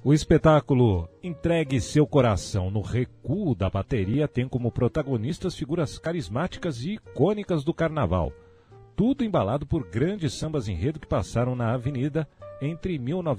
O espetáculo Entregue Seu Coração no Recuo da Bateria tem como protagonistas figuras carismáticas e icônicas do carnaval. Tudo embalado por grandes sambas enredo que passaram na Avenida entre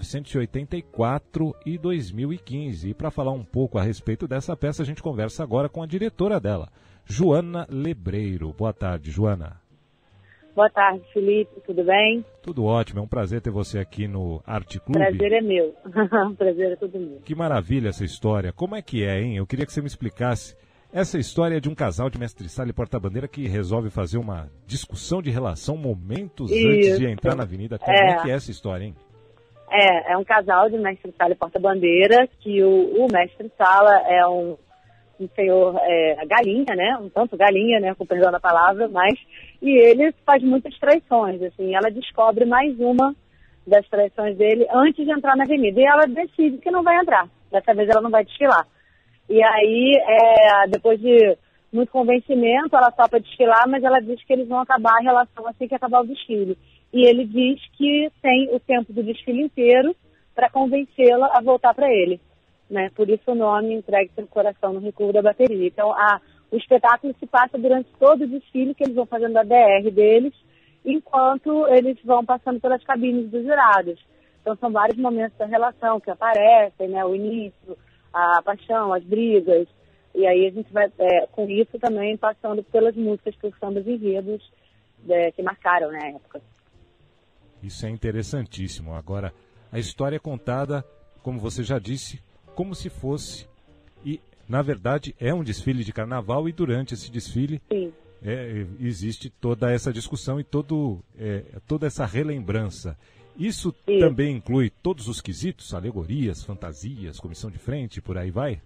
1984 e 2015. E para falar um pouco a respeito dessa peça, a gente conversa agora com a diretora dela, Joana Lebreiro. Boa tarde, Joana. Boa tarde, Felipe. Tudo bem? Tudo ótimo. É um prazer ter você aqui no Arte Clube. Prazer é meu. Prazer é todo meu. Que maravilha essa história. Como é que é, hein? Eu queria que você me explicasse. Essa história é de um casal de mestre-sala e porta-bandeira que resolve fazer uma discussão de relação momentos antes de entrar na avenida. Como é que é essa história, hein? É um casal de mestre-sala e porta-bandeira que o mestre-sala é um senhor galinha, né? Um tanto galinha, né? Com perdão da palavra, mas... E ele faz muitas traições, assim. Ela descobre mais uma das traições dele antes de entrar na avenida. E ela decide que não vai entrar. Dessa vez ela não vai desfilar. E aí, depois de muito convencimento, ela topa desfilar, mas ela diz que eles vão acabar a relação assim que acabar o desfile. E ele diz que tem o tempo do desfile inteiro para convencê-la a voltar para ele. Né? Por isso o nome Entregue Seu Coração no Recuo da Bateria. Então, o espetáculo se passa durante todo o desfile que eles vão fazendo a DR deles, enquanto eles vão passando pelas cabines dos jurados. Então, são vários momentos da relação que aparecem, né? O início, a paixão, as brigas. E aí a gente vai, com isso, também passando pelas músicas, pelos sambas enredos que marcaram, né, a época. Isso é interessantíssimo. Agora, a história é contada, como você já disse, como se fosse, e na verdade é um desfile de carnaval, e durante esse desfile existe toda essa discussão e toda essa relembrança. Isso também inclui todos os quesitos, alegorias, fantasias, comissão de frente, por aí vai?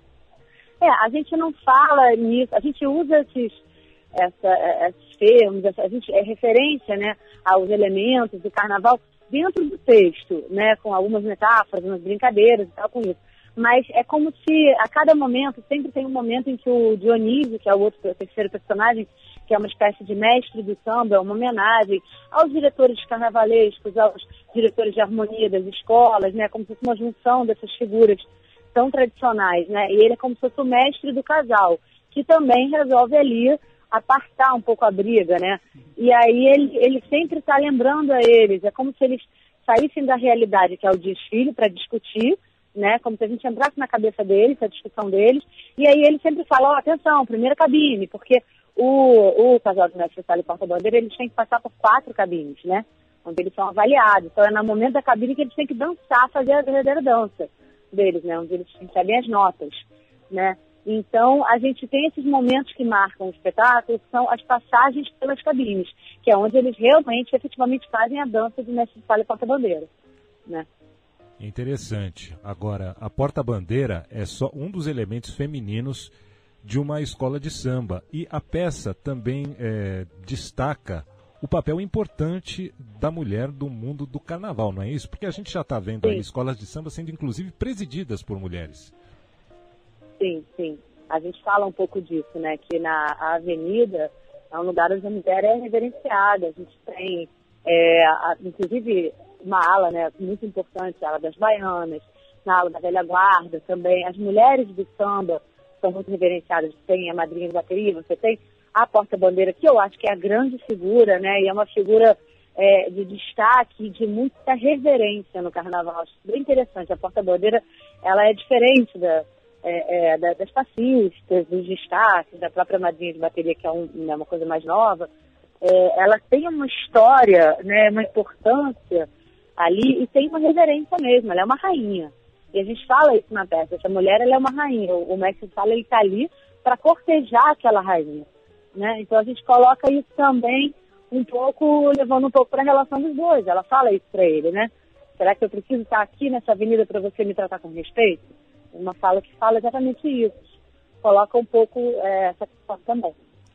A gente não fala nisso, a gente usa esses termos, a gente referência, né, aos elementos do carnaval dentro do texto, né, com algumas metáforas, umas brincadeiras e tal com isso. Mas é como se a cada momento, sempre tem um momento em que o Dionísio, que é o terceiro personagem, que é uma espécie de mestre do samba, é uma homenagem aos diretores carnavalescos, aos diretores de harmonia das escolas, né, como se fosse uma junção dessas figuras tão tradicionais, né, e ele é como se fosse o mestre do casal, que também resolve ali apartar um pouco a briga, né, e aí ele sempre está lembrando a eles, é como se eles saíssem da realidade, que é o desfile, para discutir, né, como se a gente entrasse na cabeça deles, a discussão deles, e aí ele sempre fala, atenção, primeira cabine, porque o casal de mestre-sala e porta-bandeira, eles têm que passar por 4 cabines, né, onde eles são avaliados, então é no momento da cabine que eles têm que dançar, fazer a verdadeira dança deles, né, onde eles recebem as notas, né, então a gente tem esses momentos que marcam o espetáculo, que são as passagens pelas cabines, que é onde eles realmente, efetivamente fazem a dança de mestre-sala e porta-bandeira, né. Interessante. Agora, a porta-bandeira é só um dos elementos femininos de uma escola de samba. E a peça também destaca o papel importante da mulher do mundo do carnaval, não é isso? Porque a gente já está vendo aí escolas de samba sendo inclusive presididas por mulheres. Sim, sim. A gente fala um pouco disso, né? Que na avenida é um lugar onde a mulher é reverenciada. A gente tem, inclusive, uma ala, né, muito importante, a ala das baianas, na ala da velha guarda também. As mulheres do samba são muito reverenciadas. Tem a madrinha de bateria, você tem a porta-bandeira, que eu acho que é a grande figura, né, e é uma figura de destaque, de muita reverência no carnaval. Acho bem interessante. A porta-bandeira, ela é diferente das passistas, dos destaques, da própria madrinha de bateria, que é uma coisa mais nova. Ela tem uma história, né, uma importância ali, e tem uma reverência mesmo, ela é uma rainha. E a gente fala isso na peça, essa mulher, ela é uma rainha, o mestre fala, ele está ali para cortejar aquela rainha, né? Então a gente coloca isso também um pouco, levando um pouco para a relação dos dois, ela fala isso para ele, né? Será que eu preciso estar aqui nessa avenida para você me tratar com respeito? Uma fala que fala exatamente isso, coloca um pouco essa questão também.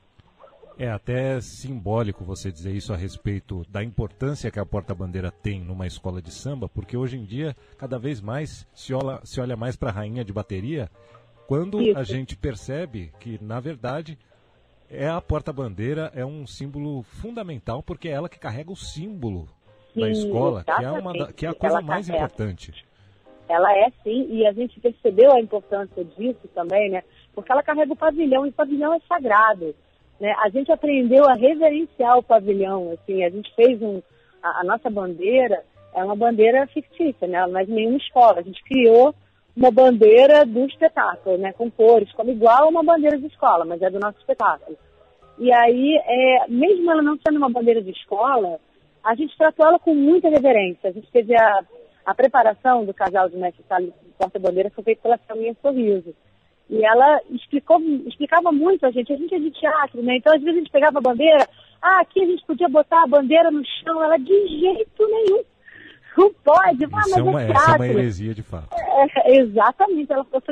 É até simbólico você dizer isso a respeito da importância que a porta-bandeira tem numa escola de samba, porque hoje em dia, cada vez mais, se olha mais para a rainha de bateria, quando a gente percebe que, na verdade, a porta-bandeira é um símbolo fundamental, porque é ela que carrega o símbolo da escola, que é a coisa mais importante. Ela é sim, e a gente percebeu a importância disso também, né? Porque ela carrega o pavilhão, e o pavilhão é sagrado, né? A gente aprendeu a reverenciar o pavilhão, assim, a gente fez a nossa bandeira é uma bandeira fictícia, né? Não é de nenhuma escola, a gente criou uma bandeira do espetáculo, né? Com cores, como igual a uma bandeira de escola, mas é do nosso espetáculo. E aí, mesmo ela não sendo uma bandeira de escola, a gente tratou ela com muita reverência. A gente teve a preparação do casal de mestre Sala de porta-bandeira foi feita pela Selminha Sorriso. E ela explicava muito a gente é de teatro, né? Então, às vezes a gente pegava a bandeira, aqui a gente podia botar a bandeira no chão, ela de jeito nenhum. Não pode, mas essa é uma heresia de fato. Exatamente.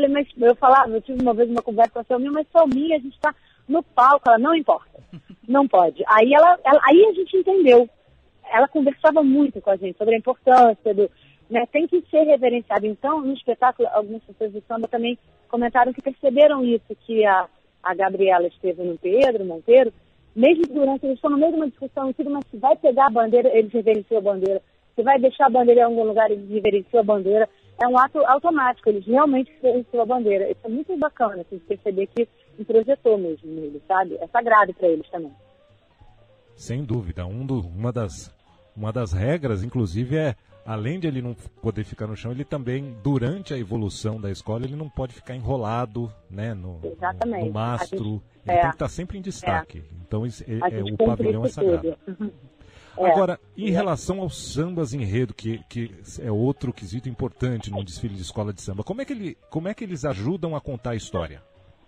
Eu tive uma vez uma conversa com a Selminha, mas Selminha, a gente está no palco, ela não importa, não pode. Aí aí a gente entendeu. Ela conversava muito com a gente sobre a importância né, tem que ser reverenciado. Então, no espetáculo, algumas pessoas do samba também comentaram que perceberam isso, que a Gabriela esteve no Pedro Monteiro, mesmo durante, eles estão no meio de uma discussão e tudo, mas se vai pegar a bandeira, eles reverenciam a bandeira. Se vai deixar a bandeira em algum lugar, eles reverenciam a bandeira. É um ato automático, eles realmente reverenciam a bandeira. Isso é muito bacana, assim, perceber que introjetou mesmo neles, sabe? É sagrado para eles também. Sem dúvida. Uma das regras, inclusive, além de ele não poder ficar no chão, ele também, durante a evolução da escola, ele não pode ficar enrolado, né, no mastro. Ele tem que estar sempre em destaque. Então, o pavilhão é sagrado. Agora, em relação aos sambas enredo, que é outro quesito importante num desfile de escola de samba, como é que eles ajudam a contar a história?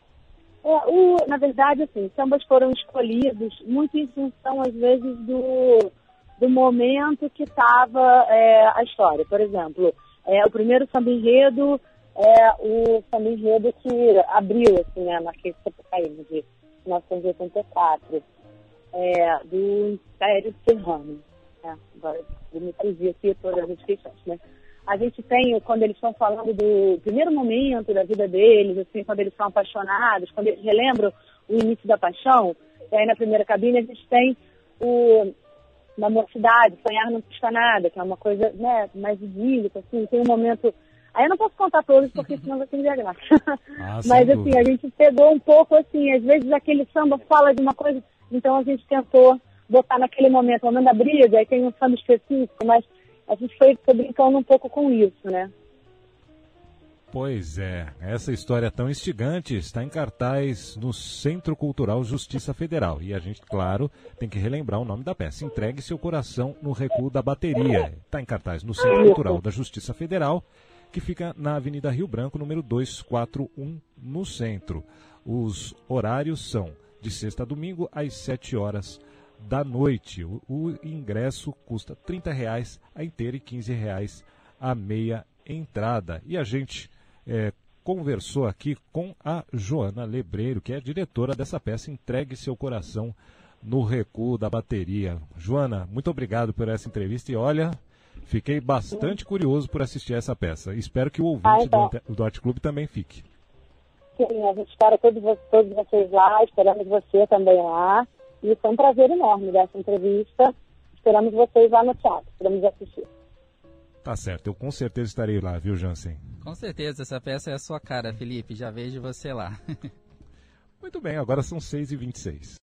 Na verdade, assim, sambas foram escolhidos muito em função, às vezes, do momento que estava a história. Por exemplo, o primeiro samba enredo o samba enredo que abriu, assim, a Marquês de Sapucaí, de 1984. Do Império Serrano. Agora, eu me fugi aqui todas as questões, né? A gente tem, quando eles estão falando do primeiro momento da vida deles, assim, quando eles estão apaixonados, quando eles relembram o início da paixão, e aí na primeira cabine a gente tem na mocidade, sonhar não custa nada, que é uma coisa, né, mais idílica, assim, tem um momento... Aí eu não posso contar todos, porque senão vai perder a graça. Mas, assim, a gente pegou um pouco, assim, às vezes aquele samba fala de uma coisa... Então a gente tentou botar naquele momento, o momento da briga, aí tem um samba específico, mas a gente foi brincando um pouco com isso, né? Pois é, essa história tão instigante está em cartaz no Centro Cultural Justiça Federal. E a gente, claro, tem que relembrar o nome da peça. Entregue seu coração no recuo da bateria. Está em cartaz no Centro Cultural da Justiça Federal, que fica na Avenida Rio Branco, número 241, no centro. Os horários são de sexta a domingo, às 7 horas da noite. O ingresso custa R$ 30 a inteira e R$ 15 a meia entrada. E a gente conversou aqui com a Joana Lebreiro, que é a diretora dessa peça, Entregue Seu Coração no Recuo da Bateria. Joana, muito obrigado por essa entrevista e olha, fiquei bastante curioso por assistir essa peça. Espero que o ouvinte do Arte Clube também fique. Sim, a gente espera todos vocês lá, esperamos você também lá. E foi um prazer enorme dessa entrevista. Esperamos vocês lá no teatro, esperamos assistir. Tá certo, eu com certeza estarei lá, viu, Jansen? Com certeza, essa peça é a sua cara, Felipe, já vejo você lá. Muito bem, agora são 6h26.